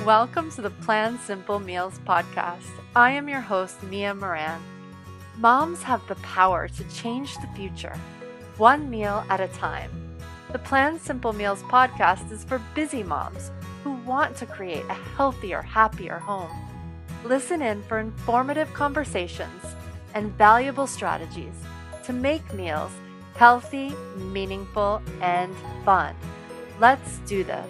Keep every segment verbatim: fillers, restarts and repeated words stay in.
Welcome to the Plan Simple Meals podcast. I am your host, Mia Moran. Moms have the power to change the future, one meal at a time. The Plan Simple Meals podcast is for busy moms who want to create a healthier, happier home. Listen in for informative conversations and valuable strategies to make meals healthy, meaningful, and fun. Let's do this.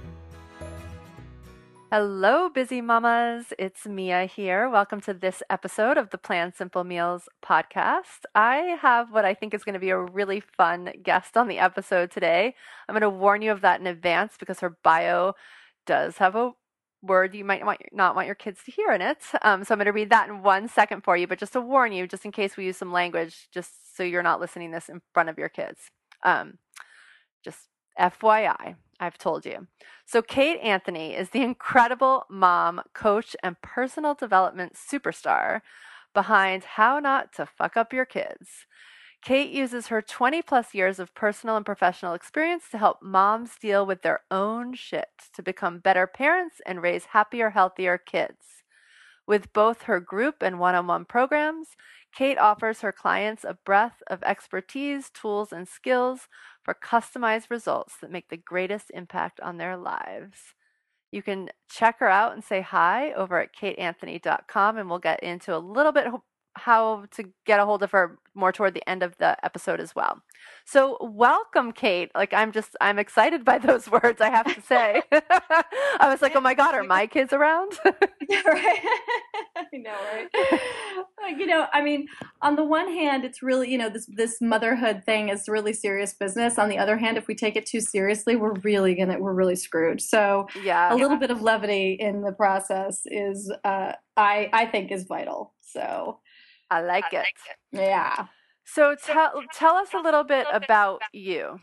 Hello, busy mamas. It's Mia here. Welcome to this episode of the Plan Simple Meals podcast. I have what I think is going to be a really fun guest on the episode today. I'm going to warn you of that in advance because her bio does have a word you might want, not want your kids to hear in it. Um, so I'm going to read that in one second for you, but just to warn you, just in case we use some language, just so you're not listening this in front of your kids. Um, just F Y I. I've told you. So Kate Anthony is the incredible mom, coach, and personal development superstar behind How Not to Fuck Up Your Kids. Kate uses her twenty plus years of personal and professional experience to help moms deal with their own shit to become better parents and raise happier, healthier kids. With both her group and one-on-one programs, Kate offers her clients a breadth of expertise, tools, and skills for customized results that make the greatest impact on their lives. You can check her out and say hi over at kate anthony dot com, and we'll get into a little bit how to get a hold of her more toward the end of the episode as well. So welcome, Kate. Like I'm just, I'm excited by those words, I have to say. I was like, oh my God, are my kids around? Yeah, right. I know, right? Like, you know, I mean, on the one hand, it's really, you know, this this motherhood thing is really serious business. On the other hand, if we take it too seriously, we're really gonna, we're really screwed. So yeah, a little bit of levity in the process is, uh, I I think, is vital. So I like it. Yeah. So tell tell us a little bit about you.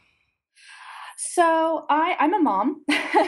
So I I'm a mom,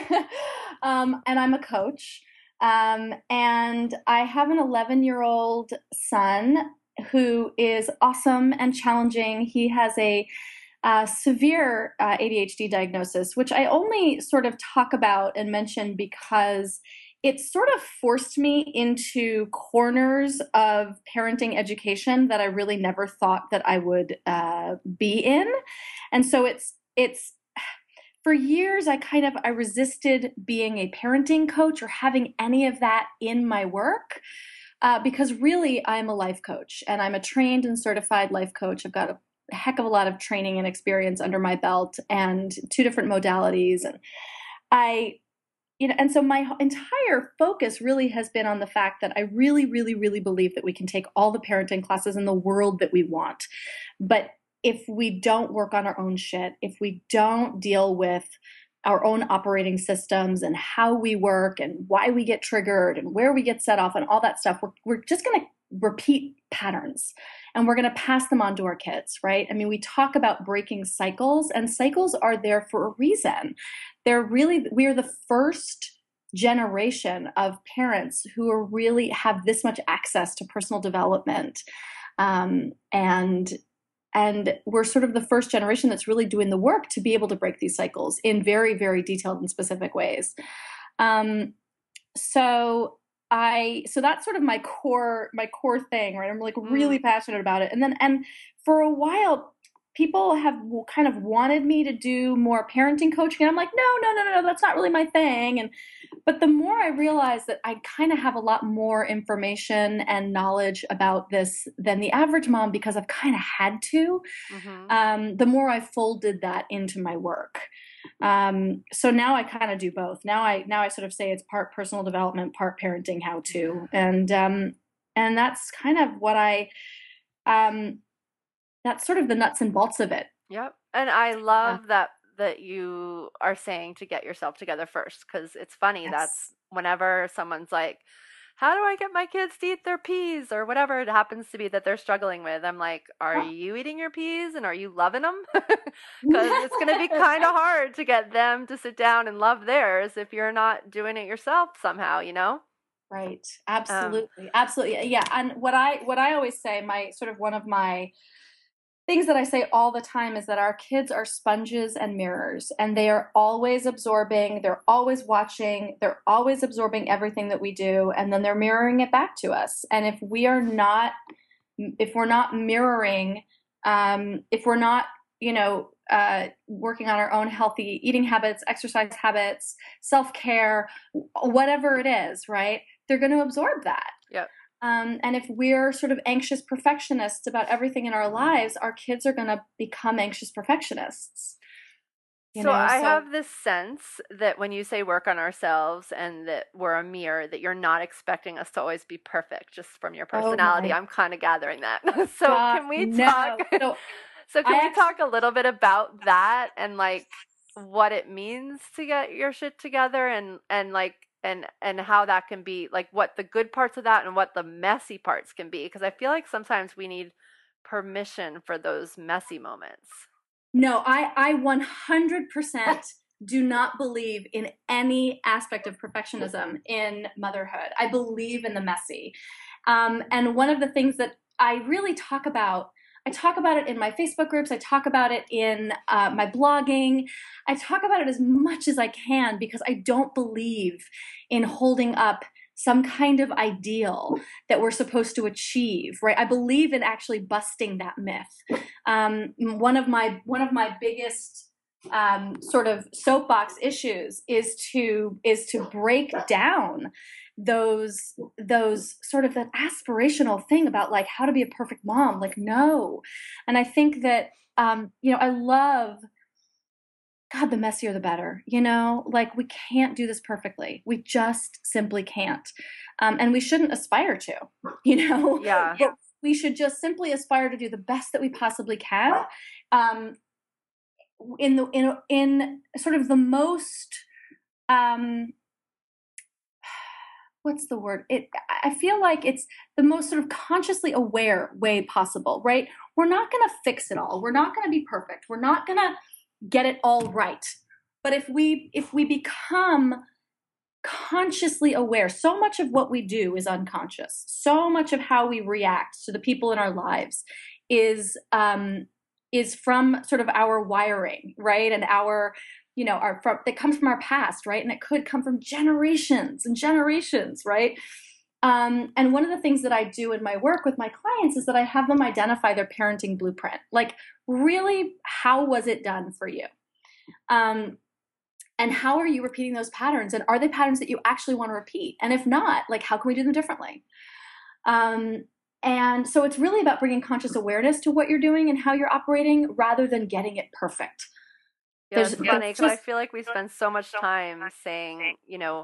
um, and I'm a coach. Um, and I have an eleven year old son who is awesome and challenging. He has a uh, severe uh, A D H D diagnosis, which I only sort of talk about and mention because it sort of forced me into corners of parenting education that I really never thought that I would uh, be in. And so it's it's for years, I kind of, I resisted being a parenting coach or having any of that in my work uh, because really I'm a life coach and I'm a trained and certified life coach. I've got a heck of a lot of training and experience under my belt and two different modalities. And I, you know, and so my entire focus really has been on the fact that I really, really, really believe that we can take all the parenting classes in the world that we want. But if we don't work on our own shit, if we don't deal with our own operating systems and how we work and why we get triggered and where we get set off and all that stuff, we're, we're just going to repeat patterns and we're going to pass them on to our kids, right? I mean, we talk about breaking cycles, and cycles are there for a reason. They're really, we are the first generation of parents who are really have this much access to personal development. Um, and And we're sort of the first generation that's really doing the work to be able to break these cycles in very, very detailed and specific ways. Um, so I, so that's sort of my core, my core thing, right? I'm like really mm. passionate about it. And then, and for a while, people have kind of wanted me to do more parenting coaching. And I'm like, no, no, no, no, no, that's not really my thing. And, but the more I realized that I kind of have a lot more information and knowledge about this than the average mom because I've kind of had to, mm-hmm. um, the more I folded that into my work. Um, so now I kind of do both. Now I, now I sort of say it's part personal development, part parenting how to, and, um, and that's kind of what I, um, that's sort of the nuts and bolts of it. Yep. And I love yeah. that that you are saying to get yourself together first, because it's funny. Yes. That's whenever someone's like, how do I get my kids to eat their peas or whatever it happens to be that they're struggling with, I'm like, are oh. you eating your peas and are you loving them? Because it's going to be kind of hard to get them to sit down and love theirs if you're not doing it yourself somehow, you know? Right. Absolutely. Um, Absolutely. Yeah. And what I what I always say, my sort of one of my things that I say all the time is that our kids are sponges and mirrors, and they are always absorbing, they're always watching, they're always absorbing everything that we do, and then they're mirroring it back to us. And if we are not, if we're not mirroring, um, if we're not, you know, uh, working on our own healthy eating habits, exercise habits, self care, whatever it is, right? They're going to absorb that. Yep. Um, and if we're sort of anxious perfectionists about everything in our lives, our kids are going to become anxious perfectionists. You So know, I so have this sense that when you say work on ourselves and that we're a mirror, that you're not expecting us to always be perfect just from your oh personality. my I'm kind of gathering that. So God, can we talk? no. So So I can we actually, talk a little bit about that and like what it means to get your shit together and and like and and how that can be like what the good parts of that and what the messy parts can be because I feel like sometimes we need permission for those messy moments. no, I, I one hundred percent do not believe in any aspect of perfectionism in motherhood. I believe in the messy. Um, and one of the things that I really talk about, I talk about it in my Facebook groups, I talk about it in uh, my blogging, I talk about it as much as I can because I don't believe in holding up some kind of ideal that we're supposed to achieve, right? I believe in actually busting that myth. Um, one of my one of my biggest um, sort of soapbox issues is to is to break down those those sort of that aspirational thing about like how to be a perfect mom. Like no, and I think that um, you know I love God, the messier the better. You know, like we can't do this perfectly. We just simply can't. Um, and we shouldn't aspire to, you know, Yeah. but we should just simply aspire to do the best that we possibly can. Um, in the in in sort of the most um what's the word it I feel like it's the most sort of consciously aware way possible, right? We're not going to fix it all, we're not going to be perfect, we're not going to get it all right, but if we if we become consciously aware, so much of what we do is unconscious, so much of how we react to the people in our lives is um is from sort of our wiring, right? And our you know our from that comes from our past, right? And it could come from generations and generations, right? Um, and one of the things that I do in my work with my clients is that I have them identify their parenting blueprint. Like, really, how was it done for you? Um, and how are you repeating those patterns? And are they patterns that you actually want to repeat? And if not, like, how can we do them differently? Um, and so it's really about bringing conscious awareness to what you're doing and how you're operating rather than getting it perfect. Yeah, There's, it's there's funny because I just, feel like we spend so much time saying, you know,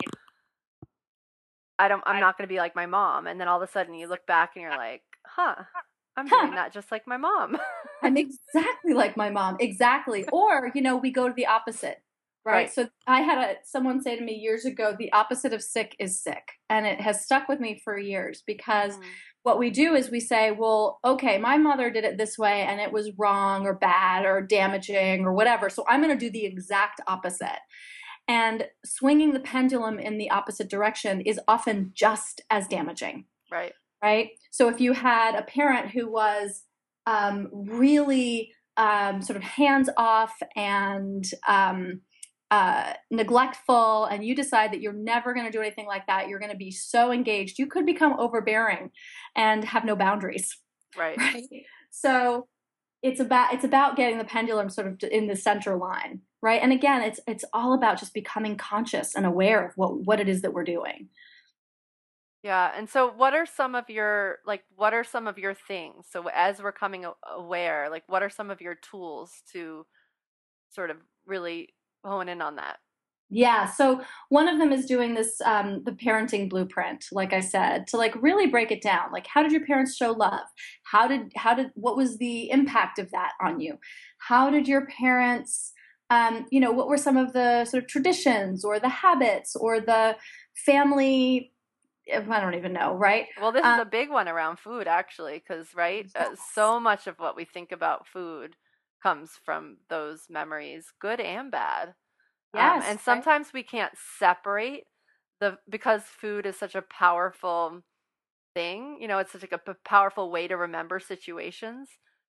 I don't, I'm not going to be like my mom. And then all of a sudden you look back and you're like, huh, I'm huh, doing that just like my mom. I'm exactly like my mom. Exactly. Or, you know, we go to the opposite, right? Right. So I had a someone say to me years ago, the opposite of sick is sick. And it has stuck with me for years because Mm, what we do is we say, well, okay, my mother did it this way and it was wrong or bad or damaging or whatever. So I'm going to do the exact opposite. And swinging the pendulum in the opposite direction is often just as damaging, right. right? So if you had a parent who was um, really um, sort of hands off and um, uh, neglectful, and you decide that you're never going to do anything like that, you're going to be so engaged, you could become overbearing and have no boundaries, Right. right? So it's about it's about getting the pendulum sort of in the center line, right? And again, it's it's all about just becoming conscious and aware of what what it is that we're doing. Yeah. And so what are some of your, like, what are some of your things? So as we're coming a- aware, like, what are some of your tools to sort of really hone in on that? Yeah, so one of them is doing this um, the parenting blueprint, like I said, to like really break it down. Like, how did your parents show love? How did how did what was the impact of that on you? How did your parents, um, you know, what were some of the sort of traditions or the habits or the family? I don't even know, right? Well, this is Um, a big one around food, actually, because, right, uh, so much of what we think about food comes from those memories, good and bad. Um, yes, and right. sometimes we can't separate the, because food is such a powerful thing, you know, it's such like a p- powerful way to remember situations.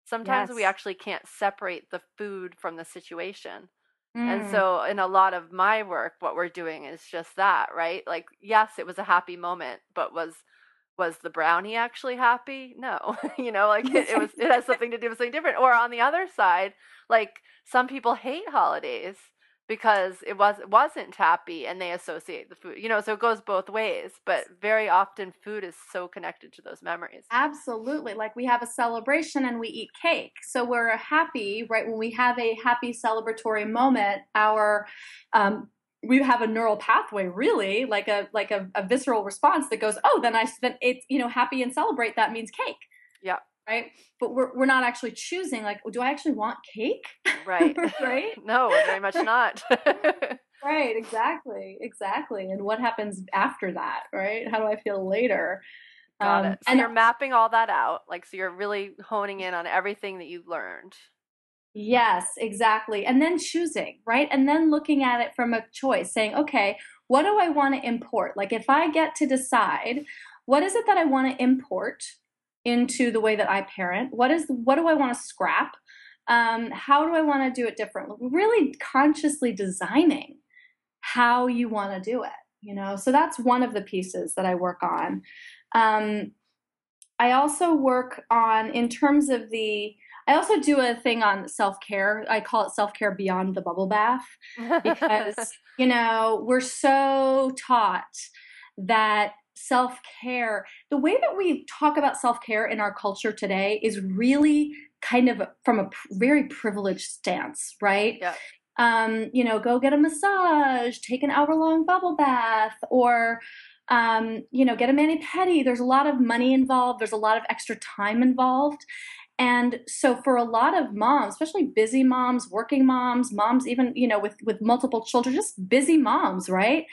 Sometimes we Yes. actually can't separate the food from the situation. And Mm. so in a lot of my work, what we're doing is just that, right? Like, yes, it was a happy moment, but was was the brownie actually happy? No. You know, like it, it was it has something to do with something different. Or on the other side, like some people hate holidays because it was it wasn't happy and they associate the food. You know, so it goes both ways, but very often food is so connected to those memories. Absolutely. Like we have a celebration and we eat cake. So we're happy, right? When we have a happy celebratory moment, our um, we have a neural pathway, really, like a like a, a visceral response that goes, oh, then I then it's you know happy and celebrate. That means cake, Yeah. right? But we're we're not actually choosing. Like, do I actually want cake, Right. right? No, very much not. Right, exactly, exactly. And what happens after that, right? How do I feel later? Got Um, it. So and you're mapping all that out. Like, so you're really honing in on everything that you've learned. Yes, exactly. And then choosing, right? And then looking at it from a choice, saying, okay, what do I want to import? Like, if I get to decide, what is it that I want to import into the way that I parent? What is, what do I want to scrap? Um, how do I want to do it differently? Really consciously designing how you want to do it, you know? So that's one of the pieces that I work on. Um, I also work on, in terms of the, I also do a thing on self care. I call it self care beyond the bubble bath because, you know, we're so taught that self care, the way that we talk about self care in our culture today is really kind of from a very privileged stance, right? Yeah. Um, you know, go get a massage, take an hour long bubble bath, or um, you know, get a mani pedi. There's a lot of money involved. There's a lot of extra time involved. And so for a lot of moms, especially busy moms, working moms, moms even, you know, with, with multiple children, just busy moms, right?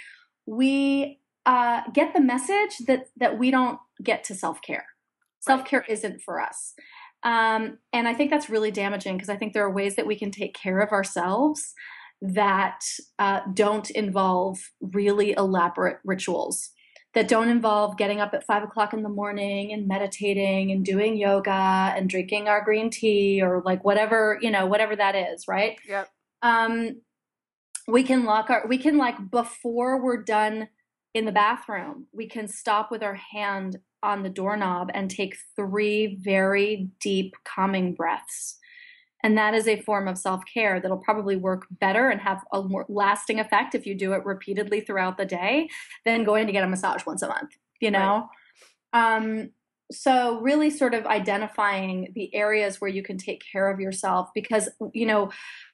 We uh, get the message that, that we don't get to self-care. Right. Self-care isn't for us. Um, and I think that's really damaging because I think there are ways that we can take care of ourselves that uh, don't involve really elaborate rituals, that don't involve getting up at five o'clock in the morning and meditating and doing yoga and drinking our green tea or like whatever, you know, whatever that is, right? Yep. Um, we can lock our, we can like before we're done in the bathroom, we can stop with our hand on the doorknob and take three very deep calming breaths. And that is a form of self-care that'll probably work better and have a more lasting effect if you do it repeatedly throughout the day than going to get a massage once a month, you Right. know? Um, so really sort of identifying the areas where you can take care of yourself because, you know,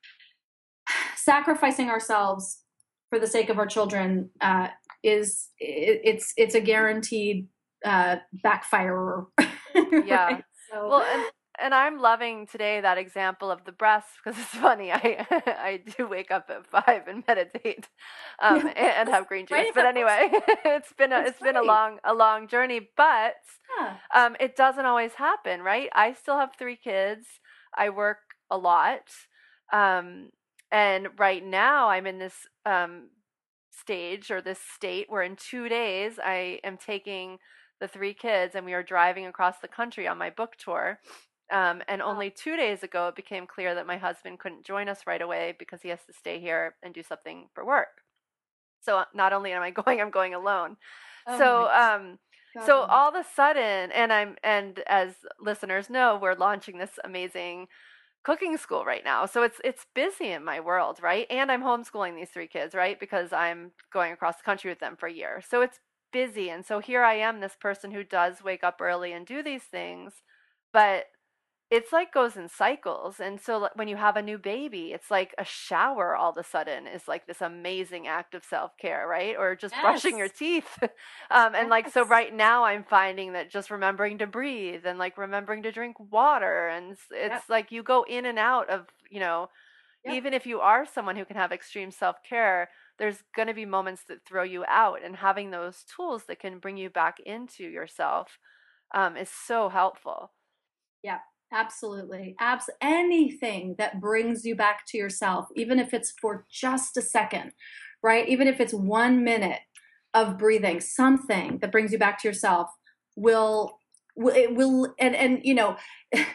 sacrificing ourselves for the sake of our children uh, is it, it's it's a guaranteed uh, backfire. Yeah. Right? So Well, and and I'm loving today that example of the breath because it's funny. I I do wake up at five and meditate, um, yeah, and, and have green right juice. at But the first, anyway, it's been a that's it's been a great. long a long journey. But Yeah. um, it doesn't always happen, right? I still have three kids. I work a lot, um, and right now I'm in this um, stage or this state where in two days I am taking the three kids and we are driving across the country on my book tour. Um, and Oh, only two days ago, it became clear that my husband couldn't join us right away because he has to stay here and do something for work. So not only am I going, I'm going alone. oh my So um, God so bless. all of a sudden, and I'm and as listeners know, we're launching this amazing cooking school right now. So it's it's busy in my world, right? And I'm homeschooling these three kids, right? Because I'm going across the country with them for a year. So it's busy. And so here I am, this person who does wake up early and do these things, but it's like goes in cycles. And so like, when you have a new baby, it's like a shower all of a sudden is like this amazing act of self-care, right? Or just brushing your Yes, teeth. um, and like so yes. right now I'm finding that just remembering to breathe and like remembering to drink water and it's, Yep, it's like you go in and out of, you know, yep. even if you are someone who can have extreme self-care, there's going to be moments that throw you out and having those tools that can bring you back into yourself um, is so helpful. Yeah, absolutely. Abs anything that brings you back to yourself, even if it's for just a second, right? Even if it's one minute of breathing, something that brings you back to yourself will, will it will and and you know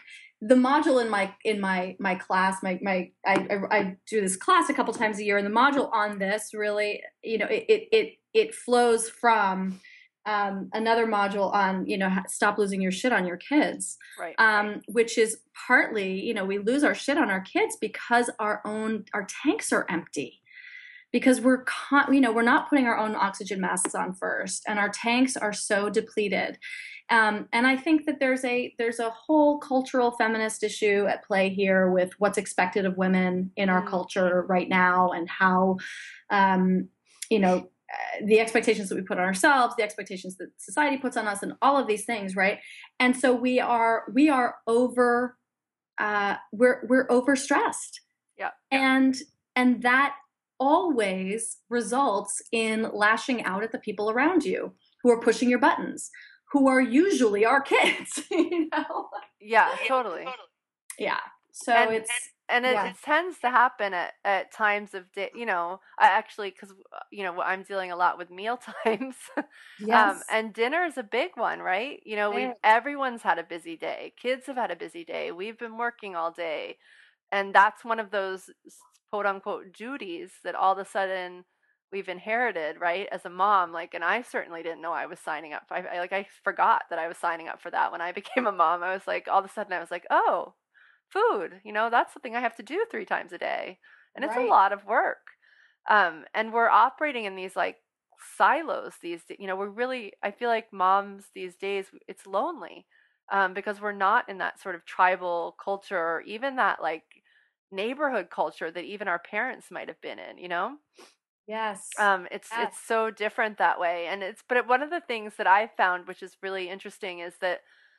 the module in my in my my class, my my I, I, I do this class a couple times a year, and the module on this really, you know, it it it, it flows from um, another module on, you know, stop losing your shit on your kids, Right. um, which is partly, you know, we lose our shit on our kids because our own our tanks are empty, because we're con- you know, we're not putting our own oxygen masks on first, and our tanks are so depleted. Um, and I think that there's a there's a whole cultural feminist issue at play here with what's expected of women in our Mm. culture right now, and how um, you know, the expectations that we put on ourselves, the expectations that society puts on us, and all of these things, right? And so we are we are over uh, we're we're overstressed, Yeah. and and that always results in lashing out at the people around you who are pushing your buttons, who are usually our kids, you know? Yeah, totally. Yeah. So And it's and it, yeah. it tends to happen at, at times of day, you know, I actually, because, you know, I'm dealing a lot with meal times. Um, Yes. and dinner is a big one, right? You know, we've, It, everyone's had a busy day. Kids have had a busy day. We've been working all day. And that's one of those quote unquote duties that all of a sudden we've inherited, right? As a mom, like, and I certainly didn't know I was signing up. I, I like, I forgot that I was signing up for that when I became a mom. I was like, all of a sudden I was like, oh, food, you know, that's something I have to do three times a day. And it's a right. lot of work. Um, and we're operating in these like silos these, you know, we're really, I feel like moms these days, it's lonely um, because we're not in that sort of tribal culture or even that like neighborhood culture that even our parents might have been in, you know? Yes. Um, it's Yes. it's so different that way. And it's but one of the things that I found, which is really interesting, is that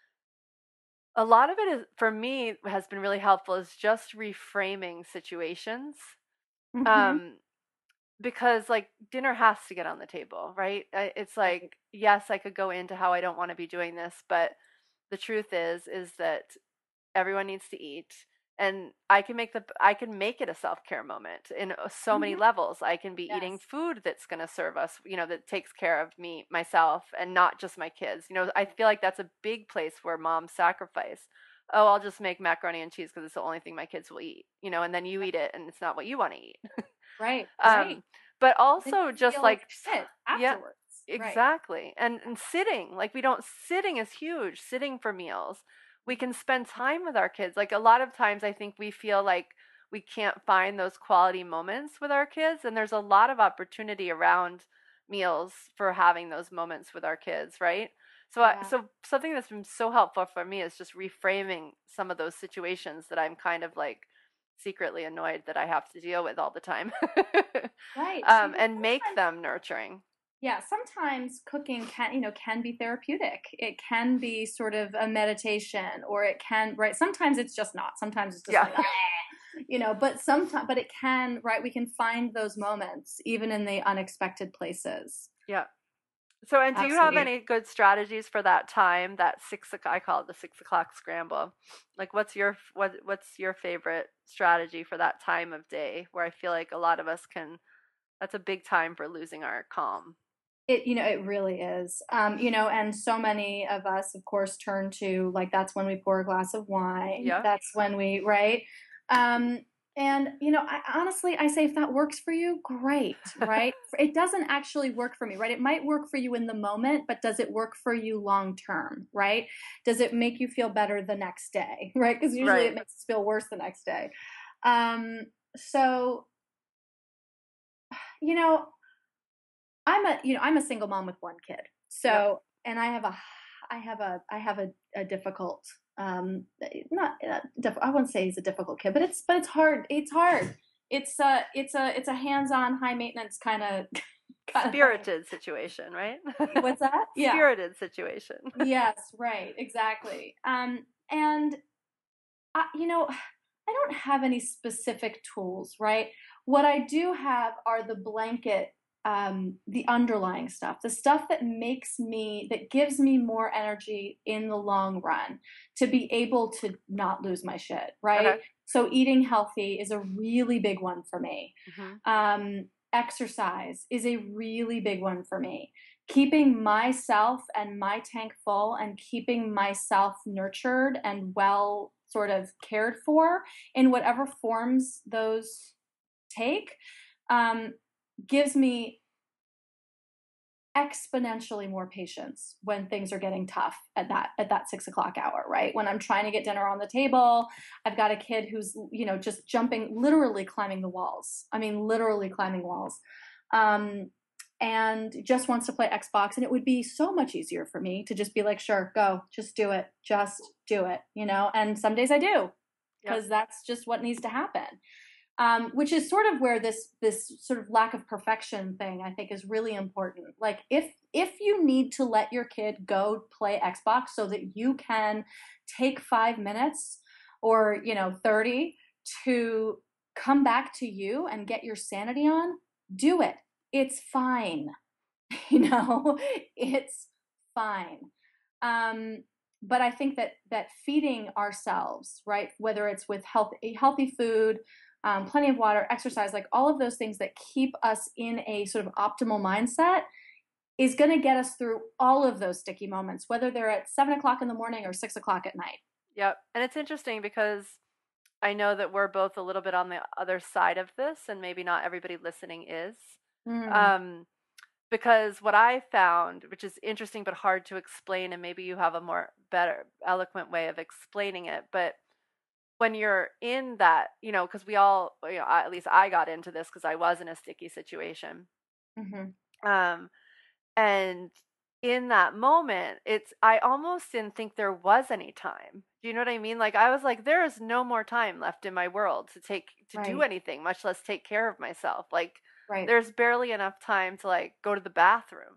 a lot of it is for me has been really helpful is just reframing situations. Mm-hmm. Um, because like dinner has to get on the table, right? I- It's Right. like, yes, I could go into how I don't want to be doing this, but the truth is is that everyone needs to eat, and I can make the I can make it a self-care moment in uh, so many Mm-hmm. levels. I can be eating Yes. food that's going to serve us, you know, that takes care of me myself and not just my kids. You know, I feel like that's a big place where moms sacrifice. Oh, I'll just make macaroni and cheese because it's the only thing my kids will eat, you know, and then you eat it and it's not what you want to eat. Right. Right. um but Then also you just feel like like shit yeah, afterwards. Right. exactly. And and sitting, like we don't sitting is huge. Sitting for meals. We can spend time with our kids. Like a lot of times I think we feel like we can't find those quality moments with our kids, and there's a lot of opportunity around meals for having those moments with our kids, right? So I, Yeah. so something that's been so helpful for me is just reframing some of those situations that I'm kind of like secretly annoyed that I have to deal with all the time. Right. um, Because and make sometimes them nurturing. yeah, sometimes cooking can, you know, can be therapeutic. It can be sort of a meditation, or it can, right? Sometimes it's just not. Sometimes it's just Yeah. like, "Ah," you know, but sometimes, but it can, right? We can find those moments even in the unexpected places. Yeah. So, and do you have Absolutely. any good strategies for that time, that six o'clock, I call it the six o'clock scramble? Like, what's your what what's your favorite strategy for that time of day where I feel like a lot of us can, that's a big time for losing our calm. It, you know, it really is. Um, you know, and so many of us, of course, turn to like that's when we pour a glass of wine. Yeah. That's when we, right? Um, and you know, I honestly, I say if that works for you, great, right? It doesn't actually work for me, right? It might work for you in the moment, but does it work for you long term, right? Does it make you feel better the next day, right? Because usually it Right. makes us feel worse the next day. Um, so, you know, I'm a you know I'm a single mom with one kid. Yep. So and I have a I have a I have a, a difficult um not uh, diff- I wouldn't say he's a difficult kid, but it's but it's hard. It's hard. It's a it's a it's a hands-on high maintenance kind of kind of thing. Spirited situation, right? What's that? Yeah. Spirited situation. Yes, right. Exactly. Um and I, you know, I don't have any specific tools, right? What I do have are the blanket, um, the underlying stuff, the stuff that makes me, that gives me more energy in the long run to be able to not lose my shit, Okay. right? So eating healthy is a really big one for me. Hmm. Um, exercise is a really big one for me. Keeping myself and my tank full and keeping myself nurtured and well sort of cared for in whatever forms those take, um, gives me exponentially more patience when things are getting tough at that at that six o'clock hour, right? When I'm trying to get dinner on the table, I've got a kid who's, you know, just jumping, literally climbing the walls. I mean, literally climbing walls. Um, and just wants to play Xbox. And it would be so much easier for me to just be like, sure, go, just do it, just do it, you know? And some days I do, because Yep. that's just what needs to happen. Um, which is sort of where this this sort of lack of perfection thing, I think, is really important. Like, if if you need to let your kid go play Xbox so that you can take five minutes or, you know, thirty to come back to you and get your sanity on, do it. It's fine. You know, it's fine. Um, but I think that that feeding ourselves, right, whether it's with healthy healthy food, um, plenty of water, exercise, like all of those things that keep us in a sort of optimal mindset, is going to get us through all of those sticky moments, whether they're at seven o'clock in the morning or six o'clock at night. Yep. And it's interesting because I know that we're both a little bit on the other side of this, and maybe not everybody listening is. Mm, Um, because what I found, which is interesting but hard to explain, and maybe you have a more better, eloquent way of explaining it, but when you're in that, you know, because we all, you know, at least I got into this because I was in a sticky situation. hmm Um, and in that moment, it's, I almost didn't think there was any time. Do you know what I mean? Like, I was like, there is no more time left in my world to take, to do Right, anything, much less take care of myself. Like, right. there's barely enough time to like go to the bathroom.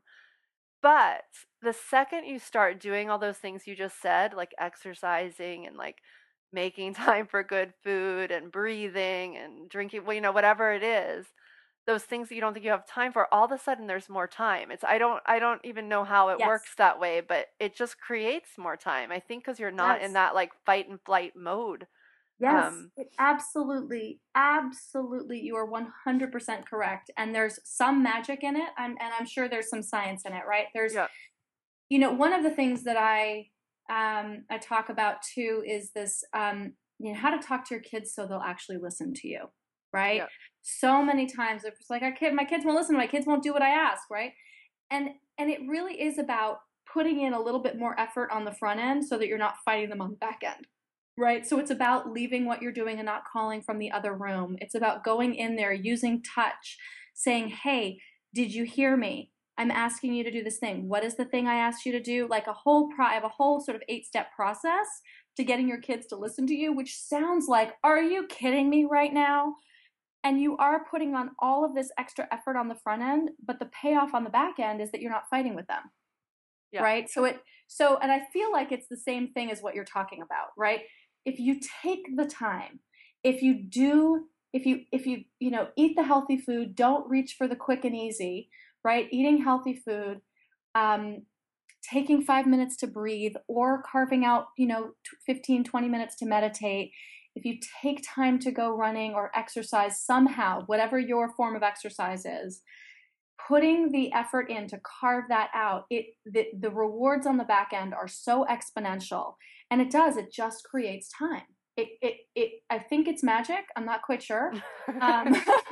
But the second you start doing all those things you just said, like exercising and like making time for good food and breathing and drinking, well, you know, whatever it is, those things that you don't think you have time for, all of a sudden there's more time. It's, I don't I don't even know how it Yes, works that way, but it just creates more time. I think because you're not in yes. that like fight and flight mode. Yes, Um, it absolutely, absolutely, you are one hundred percent correct. And there's some magic in it. I'm, and I'm sure there's some science in it, right? There's, yeah, you know, one of the things that I, um, I talk about too is this, um, you know, how to talk to your kids so they'll actually listen to you, right? yeah, So many times it's like, our kid, my kids won't listen, my kids won't do what I ask, right? And, and it really is about putting in a little bit more effort on the front end so that you're not fighting them on the back end. Right. So it's about leaving what you're doing and not calling from the other room. It's about going in there, using touch, saying, hey, did you hear me? I'm asking you to do this thing. What is the thing I asked you to do? Like a whole pro, I have a whole sort of eight step process to getting your kids to listen to you, which sounds like, are you kidding me right now? And you are putting on all of this extra effort on the front end, but the payoff on the back end is that you're not fighting with them. yeah, Right. So it, so, and I feel like it's the same thing as what you're talking about, right? If you take the time, if you do, if you, if you, you know, eat the healthy food, don't reach for the quick and easy, right? Eating healthy food, um, taking five minutes to breathe, or carving out, you know, fifteen, twenty minutes to meditate. If you take time to go running or exercise somehow, whatever your form of exercise is, putting the effort in to carve that out, it the, the rewards on the back end are so exponential. And it does, it just creates time. It it, it I think it's magic. I'm not quite sure. Um,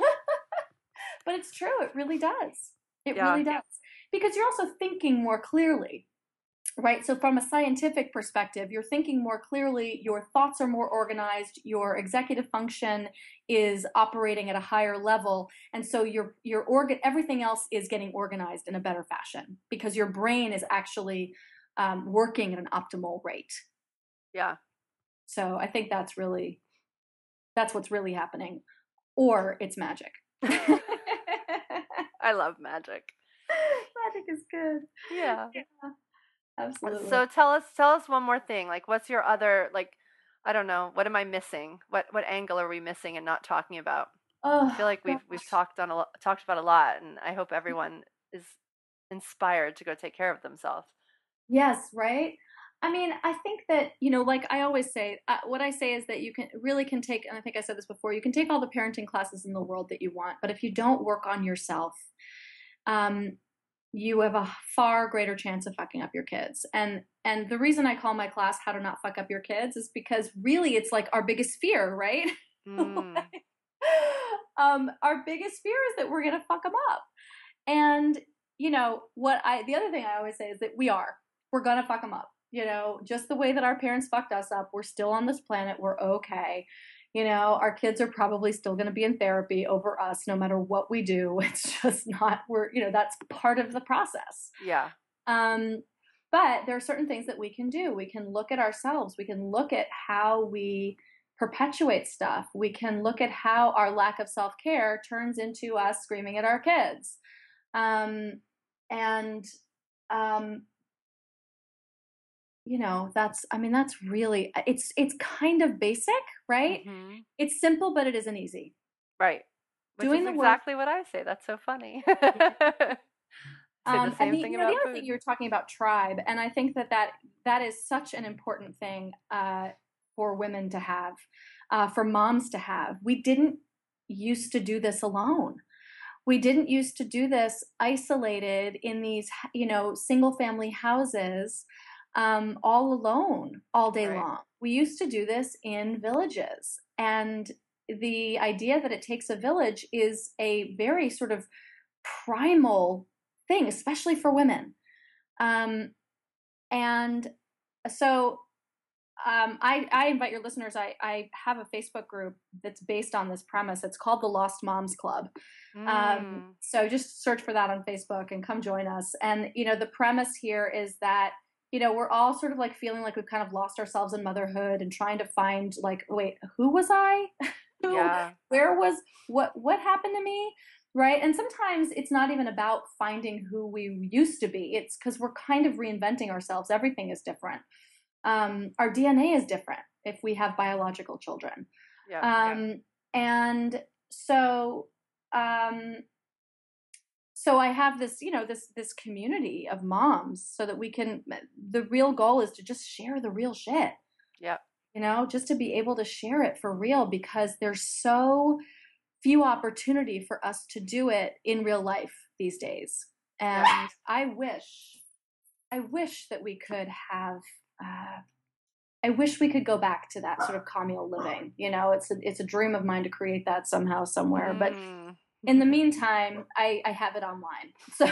but it's true, it really does. It yeah, really does. Because you're also thinking more clearly, right? So from a scientific perspective, you're thinking more clearly, your thoughts are more organized, your executive function is operating at a higher level, and so your your organ, everything else is getting organized in a better fashion because your brain is actually um, working at an optimal rate. yeah. So I think that's really that's what's really happening, or it's magic. Magic I love magic. is good. Yeah. Yeah, absolutely. So tell us tell us one more thing. Like, what's your other, like, I don't know, what am I missing? What what angle are we missing and not talking about? I Oh feel like we've we've gosh. talked on a lo- talked about a lot, and I hope everyone is inspired to go take care of themselves. Yes, right? I mean, I think that, you know, like I always say, uh, what I say is that you can really can take, and I think I said this before, you can take all the parenting classes in the world that you want, but if you don't work on yourself, um, you have a far greater chance of fucking up your kids. And and the reason I call my class How to Not Fuck Up Your Kids is because really it's like our biggest fear, right? Mm, um, our biggest fear is that we're gonna fuck them up. And you know what I the other thing I always say is that we are. We're gonna fuck them up. You know, just the way that our parents fucked us up, we're still on this planet, we're okay. You know, our kids are probably still going to be in therapy over us no matter what we do. It's just not, we're, you know, that's part of the process. yeah. Um, but there are certain things that we can do. We can look at ourselves. We can look at how we perpetuate stuff. We can look at how our lack of self care turns into us screaming at our kids. Um, and, um, you know, that's, I mean, that's really, it's, it's kind of basic, right? Hmm. It's simple, but it isn't easy. Right. Which is Doing the work. exactly what I say. That's so funny. Yeah. Say the Um, and same the, thing you know, the about other thing food. you were talking about tribe, and I think that that, that is such an important thing uh, for women to have, uh, for moms to have. We didn't used to do this alone. We didn't used to do this isolated in these, you know, single family houses, um, all alone all day Right. long. We used to do this in villages. And the idea that it takes a village is a very sort of primal thing, especially for women. Um, and so um, I, I invite your listeners. I, I have a Facebook group that's based on this premise. It's called the Lost Moms Club. Um, Mm, so just search for that on Facebook and come join us. And, you know, the premise here is that, you know, we're all sort of like feeling like we've kind of lost ourselves in motherhood and trying to find like, wait, who was I? Who, yeah. where was, what, what happened to me? Right. And sometimes it's not even about finding who we used to be. It's because we're kind of reinventing ourselves. Everything is different. Um, our D N A is different if we have biological children. Yeah. Um, and so, um, so I have this, you know, this this community of moms so that we can. The real goal is to just share the real shit, Yeah. you know, just to be able to share it for real because there's so few opportunity for us to do it in real life these days. Yeah. And I wish, I wish that we could have. Uh, I wish we could go back to that sort of communal living. You know, it's a, it's a dream of mine to create that somehow, somewhere. But Mm. in the meantime, I, I have it online. So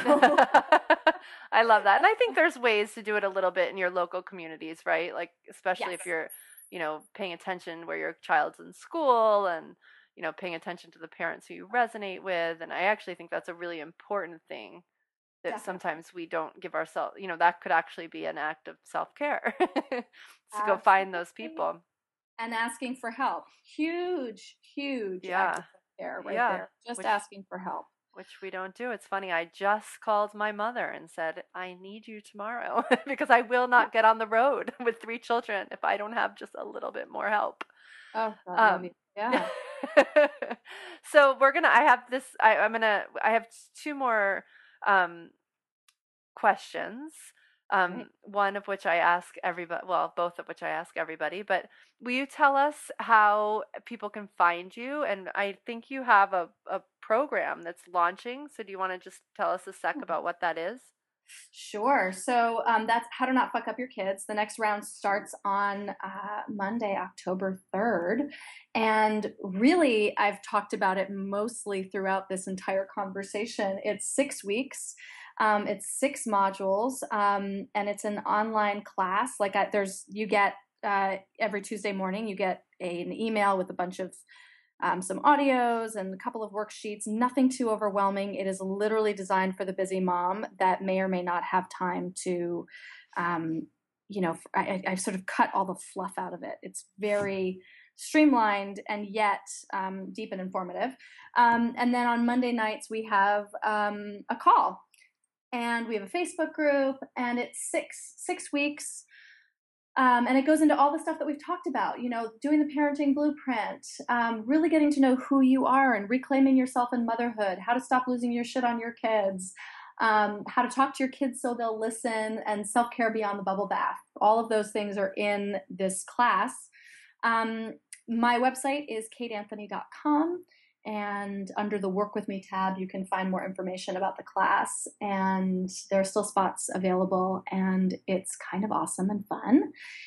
I love that. And I think there's ways to do it a little bit in your local communities, right? Like, especially yes, if you're, you know, paying attention where your child's in school and, you know, paying attention to the parents who you resonate with. And I actually think that's a really important thing that definitely, sometimes we don't give ourselves, you know, that could actually be an act of self care to go find those absolutely. people. And asking for help, huge, huge act Yeah. of care right Yeah. there. Just Which asking for help. which we don't do. It's funny. I just called my mother and said, I need you tomorrow because I will Yeah. not get on the road with three children if I don't have just a little bit more help. Oh, God, love Um, you. Yeah. so we're gonna, I have this, I, I'm gonna, I have two more um, questions. Right. Um, one of which I ask everybody, well, both of which I ask everybody, but will you tell us how people can find you? And I think you have a, a program that's launching. So do you want to just tell us a sec about what that is? Sure. So um, that's How to Not Fuck Up Your Kids. The next round starts on uh, Monday, October third. And really, I've talked about it mostly throughout this entire conversation. It's six weeks. Um, it's six modules, um, and it's an online class. Like I, there's, you get uh, every Tuesday morning, you get a, an email with a bunch of um, some audios and a couple of worksheets, nothing too overwhelming. It is literally designed for the busy mom that may or may not have time to, um, you know, I, I've sort of cut all the fluff out of it. It's very streamlined and yet um, deep and informative. Um, and then on Monday nights, we have um, a call and we have a Facebook group and it's six, six weeks. Um, and it goes into all the stuff that we've talked about, you know, doing the parenting blueprint, um, really getting to know who you are and reclaiming yourself in motherhood, how to stop losing your shit on your kids, um, how to talk to your kids so they'll listen, and self care beyond the bubble bath. All of those things are in this class. Um, my website is kate anthony dot com. and under the Work With Me tab, you can find more information about the class. And there are still spots available, and it's kind of awesome and fun.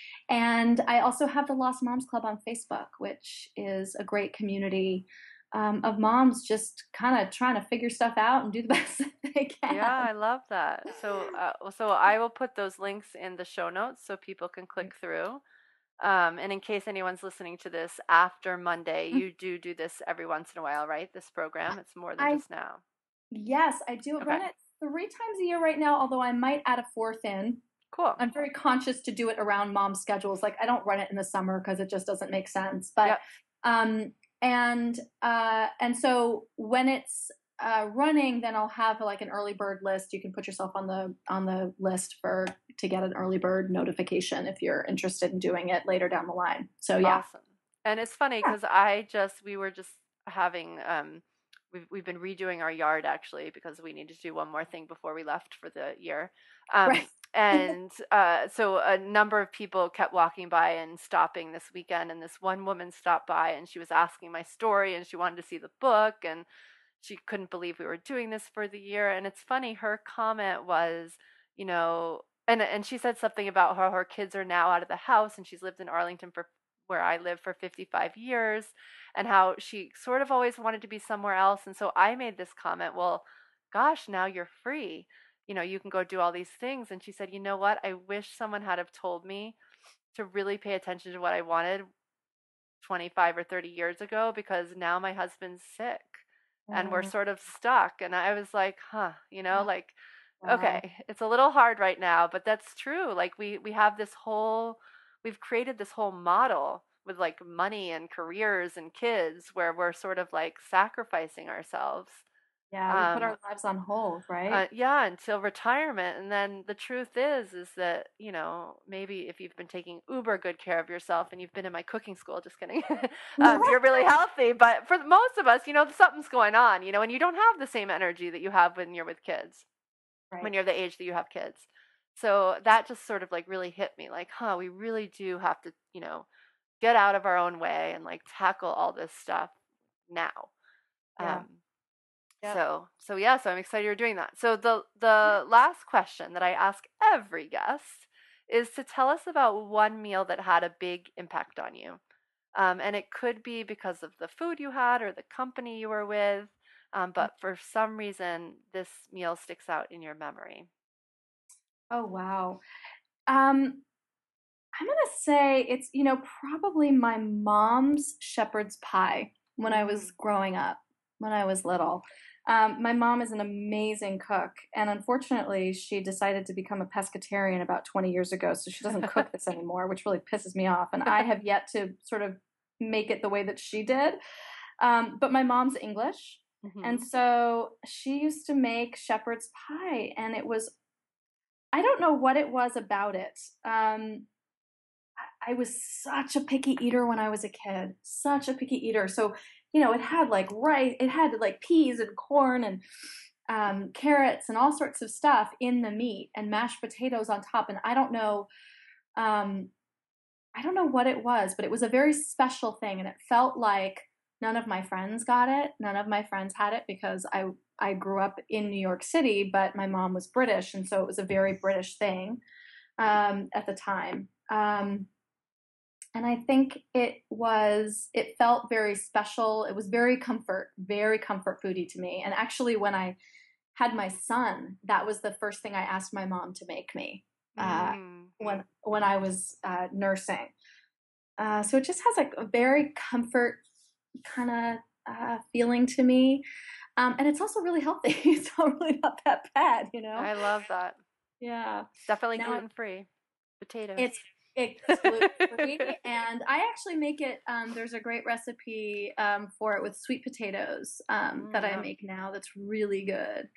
And I also have the Lost Moms Club on Facebook, which is a great community um, of moms just kind of trying to figure stuff out and do the best that they Yeah, can. I love that. So, uh, so I will put those links in the show notes so people can click through. Um, and in case anyone's listening to this after Monday, you do do this every once in a while, right? This program, it's more than I just now. Yes, I do Okay, run it three times a year right now, although I might add a fourth in. cool. I'm very conscious to do it around mom schedules. Like I don't run it in the summer because it just doesn't make sense. But Yep. um and uh and so when it's uh running, then I'll have like an early bird list. You can put yourself on the on the list for to get an early bird notification if you're interested in doing it later down the line. So yeah. Awesome. And it's funny Yeah. because I just, we were just having, um, we've, we've been redoing our yard actually because we needed to do one more thing before we left for the year. Um, Right. and uh, so a number of people kept walking by and stopping this weekend. And this one woman stopped by and she was asking my story and she wanted to see the book and she couldn't believe we were doing this for the year. And it's funny, her comment was, you know, and and she said something about how her kids are now out of the house and she's lived in Arlington for where I live for fifty-five years and how she sort of always wanted to be somewhere else. And so I made this comment, well, gosh, now you're free. You know, you can go do all these things. And she said, you know what? I wish someone had have told me to really pay attention to what I wanted twenty-five or thirty years ago because now my husband's sick and we're Mm, sort of stuck. And I was like, huh, you know, yeah. like, Wow. okay, it's a little hard right now, but that's true. Like we we have this whole we've created this whole model with like money and careers and kids where we're sort of like sacrificing ourselves. Yeah, we put Um, our lives on hold, uh, right? yeah, until retirement. And then the truth is, is that, you know, maybe if you've been taking uber good care of yourself and you've been in my cooking school, just kidding, um, you're really healthy. But for most of us, you know, something's going on, you know, and you don't have the same energy that you have when you're with kids, when Right. you're the age that you have kids. So that just sort of like really hit me like, huh, we really do have to, you know, get out of our own way and like tackle all this stuff now. Yeah. Um, Yep. so, so yeah, so I'm excited you're doing that. So the Yeah. the last question that I ask every guest is to tell us about one meal that had a big impact on you. Um, and it could be because of the food you had or the company you were with, um, but for some reason, this meal sticks out in your memory. Oh, wow. Um, I'm gonna say it's, you know, probably my mom's shepherd's pie when I was Mm. growing up, when I was little. Um, my mom is an amazing cook, and unfortunately, she decided to become a pescatarian about twenty years ago, so she doesn't cook this anymore, which really pisses me off. And I have yet to sort of make it the way that she did. Um, but my mom's English, and Hmm. so she used to make shepherd's pie, and it was, I don't know what it was about it. Um, I was such a picky eater when I was a kid, such a picky eater. So, you know, it had like rice, it had like peas and corn and um, carrots and all sorts of stuff in the meat and mashed potatoes on top. And I don't know, um, I don't know what it was, but it was a very special thing, and it felt like none of my friends got it. None of my friends had it because I I grew up in New York City, but my mom was British, and so it was a very British thing um, at the time. Um, and I think it was, it felt very special. It was very comfort, very comfort foody to me. And actually, when I had my son, that was the first thing I asked my mom to make me uh, Mm. when when I was uh, nursing. Uh, so it just has like a very comfort kind of uh, feeling to me, um, and it's also really healthy. It's not really not that bad, you know. I love that. Yeah. Definitely Now gluten free. Potatoes. it's it's gluten free, and I actually make it. Um, there's a great recipe um, for it with sweet potatoes um, Mm, that I yum. make now. That's really good.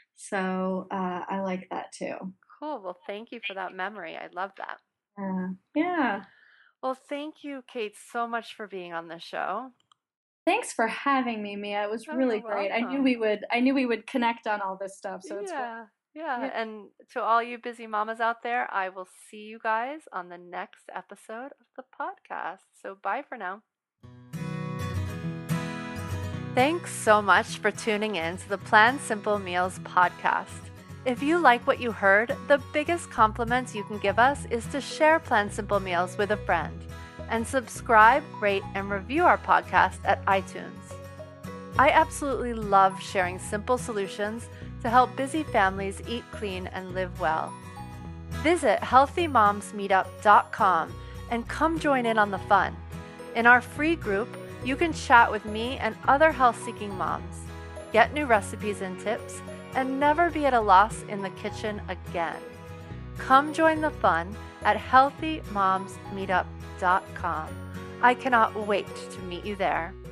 So uh, I like that too. Cool. Well, thank you for that memory. I love that. Yeah. Yeah. Well, thank you, Kate, so much for being on the show. Thanks for having me, Mia. It was Oh, you're really great. I knew welcome. we would. I knew we would connect on all this stuff. So it's great. Yeah, yeah. Yeah. And to all you busy mamas out there, I will see you guys on the next episode of the podcast. So bye for now. Thanks so much for tuning in to the Plan Simple Meals podcast. If you like what you heard, the biggest compliments you can give us is to share Plan Simple Meals with a friend and subscribe, rate, and review our podcast at iTunes. I absolutely love sharing simple solutions to help busy families eat clean and live well. Visit healthy moms meetup dot com and come join in on the fun. In our free group, you can chat with me and other health-seeking moms, get new recipes and tips, and never be at a loss in the kitchen again. Come join the fun at healthy moms meetup dot com. I cannot wait to meet you there.